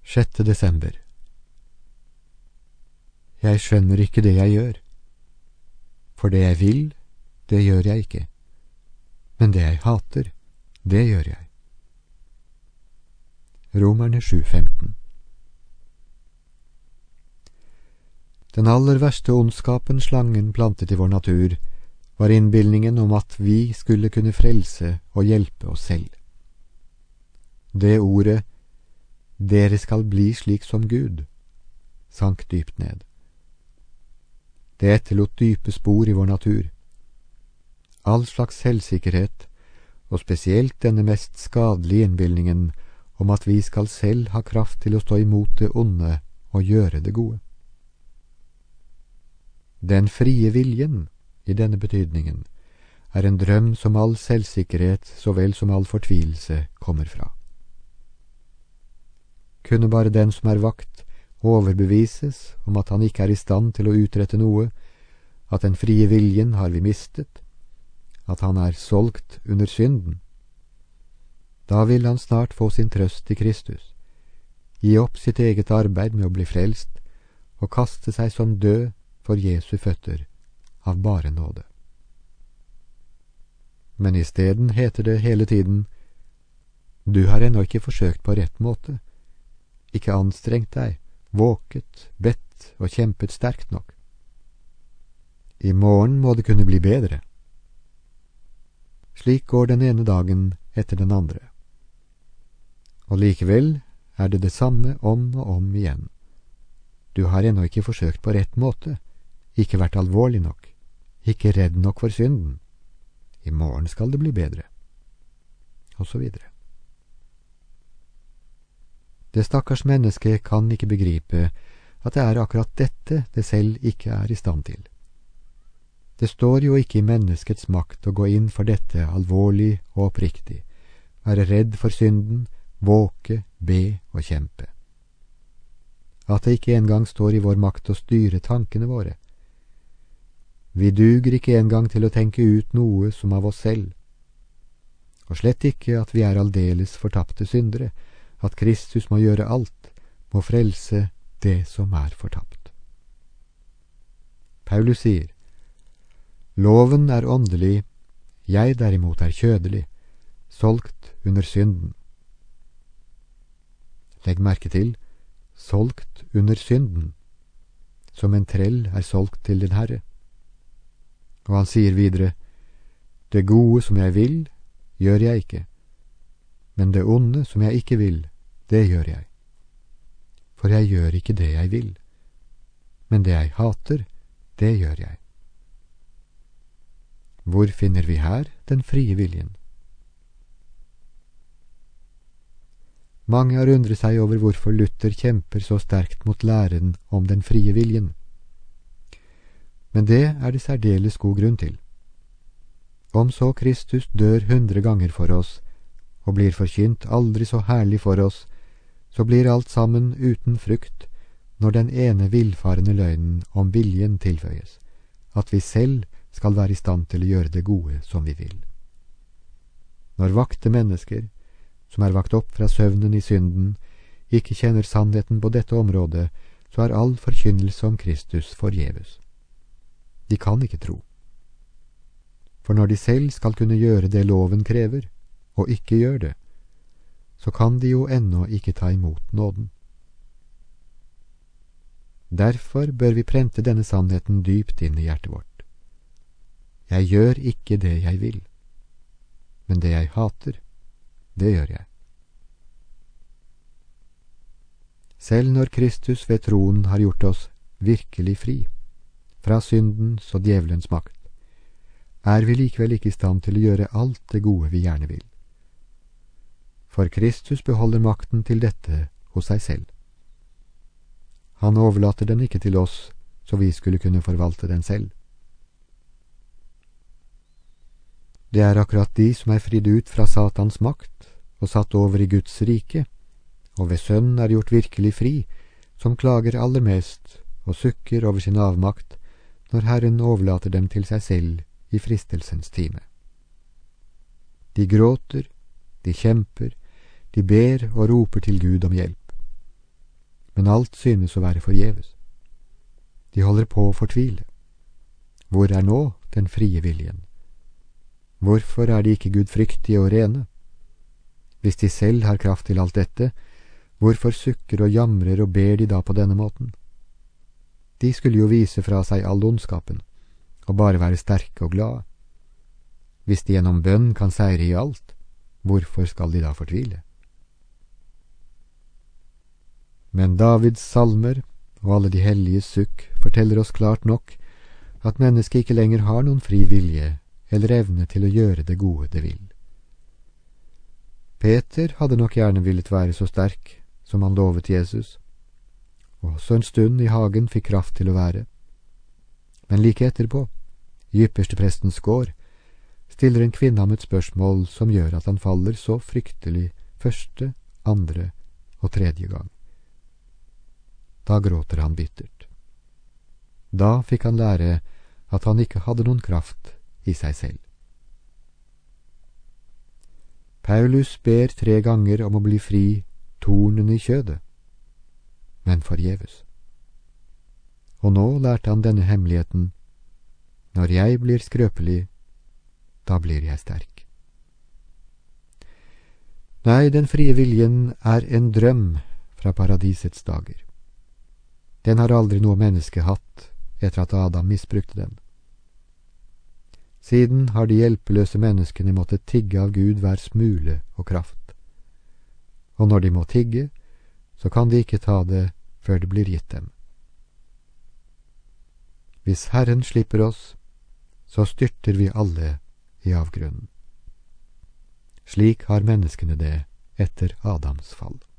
6. desember. Jeg skjønner ikke det jeg gjør. For det jeg vil, det gjør jeg ikke. Men det jeg hater, det gjør jeg. Romerne 7,15. Den aller verste ondskapen slangen plantet i vår natur, var innbildningen om at vi skulle kunne frelse og hjelpe oss selv. Det ordet, dere skal bli slik som Gud, sank dypt ned. Det etterlot dype spor i vår natur. All slags selvsikkerhet, og spesielt denne mest skadelige innbildningen om at vi skal selv ha kraft til å stå imot det onde og gjøre det gode. Den frie viljen, i denne betydningen, er en drøm som all selvsikkerhet så vel som all fortvilelse kommer fra. Kunne bare den som er vakt, overbevises om at han ikke er i stand til å utrette noe, at den frie viljen har vi mistet, at han er solgt under synden. Da vil han snart få sin trøst i Kristus, gi opp sitt eget arbeid med å bli frelst, og kaste seg som død for Jesu føtter, av bare nåde. Men i stedet heter det hele tiden, du har ennå ikke forsøkt på rett måte, ikke anstrengt deg, våket, bedt og kjempet sterkt nok. I morgen må det kunne bli bedre. Slik går den ene dagen etter den andre. Og likevel er det det samme om og om igjen. Du har ennå ikke forsøkt på rett måte, ikke vært alvorlig nok, ikke redd nok for synden. I morgen skal det bli bedre. Og så videre. Det stakkars mennesket kan ikke begripe at det er akkurat dette det selv ikke er i stand til. Det står jo ikke i menneskets makt å gå inn for dette alvorlig og oppriktig, være redd for synden, våke, be og kjempe. At det ikke engang står i vår makt å styre tankene våre. Vi duger ikke engang til å tenke ut noe som av oss selv. Og slett ikke at vi er aldeles fortapte syndere, at Kristus må gjøre alt, må frelse det som er fortapt. Paulus sier, loven er åndelig, jeg derimot er kjødelig, solgt under synden. Legg merke til, solgt under synden, som en trell er solgt til din Herre. Og han sier videre, det gode som jeg vil, gjør jeg ikke, men det onde som jeg ikke vil, det gjør jeg. For jeg gjør ikke det jeg vil, men det jeg hater, det gjør jeg. Hvor finner vi her den frie viljen? Mange har undret seg over hvorfor Luther kjemper så sterkt mot læren om den frie viljen. Men det er det særdeles god grunn til. Om så Kristus dør 100 ganger for oss, og blir forkynt aldri så herlig for oss, så blir alt sammen uten frukt når den ene villfarende løgnen om viljen tilføyes, at vi selv skal være i stand til å gjøre det gode som vi vil. Når vakte mennesker, som er vakt opp fra søvnen i synden, ikke kjenner sannheten på dette området, så er all forkynnelse om Kristus forgjeves. De kan ikke tro. For når de selv skal kunne gjøre det loven krever, og ikke gjør det, så kan de jo ennå ikke ta imot nåden. Derfor bør vi prente denne sannheten dypt inn i hjertet vårt. Jeg gjør ikke det jeg vil, men det jeg hater, det gjør jeg. Selv når Kristus ved troen har gjort oss virkelig fri, fra syndens og djevelens makt, er vi likevel ikke i stand til å gjøre alt det gode vi gjerne vil. For Kristus beholder makten til dette hos seg selv. Han overlater den ikke til oss, så vi skulle kunne forvalte den selv. Det er akkurat de som er fridd ut fra Satans makt og satt over i Guds rike, og ved Sønnen er gjort virkelig fri, som klager aller mest og sukker over sin avmakt når Herren overlater dem til seg selv i fristelsens time. De gråter, de kjemper, de ber og roper til Gud om hjelp. men alt synes å være forgjeves. De holder på å fortvile. Hvor er nå den frie viljen? Hvorfor er de ikke gudfryktige og rene? Hvis de selv har kraft til alt dette, hvorfor sukker og jamrer og ber de da på denne måten? De skulle jo vise fra seg all ondskapen, og bare være sterke og glade. Hvis de gjennom bønn kan seire i alt, hvorfor skal de da fortvile? Men Davids salmer og alle de helliges sukk forteller oss klart nok at mennesket ikke lenger har noen fri vilje eller evne til å gjøre det gode det vil. Peter hadde nok gjerne villet være så sterk som han lovet Jesus, og også en stund i hagen fikk kraft til å være. Men like etterpå, i yppersteprestens gård, stiller en kvinne ham et spørsmål som gjør at han faller så fryktelig første, andre og tredje gang. Da gråter han bittert. Da fikk han lære at han ikke hadde noen kraft i seg selv. Paulus ber 3 ganger om å bli fri tornene i kjødet, men forgjeves. Og nå lærte han denne hemmeligheten: når jeg blir skrøpelig, da blir jeg sterk. Nei, den frie viljen er en drøm fra paradisets dager. Den har aldri noe menneske hatt etter at Adam misbrukte den. Siden har de hjelpeløse menneskene måttet tigge av Gud hver smule og kraft. Og når de må tigge, så kan de ikke ta det før det blir gitt dem. Hvis Herren slipper oss, så styrter vi alle i avgrunnen. Slik har menneskene det etter Adams fall.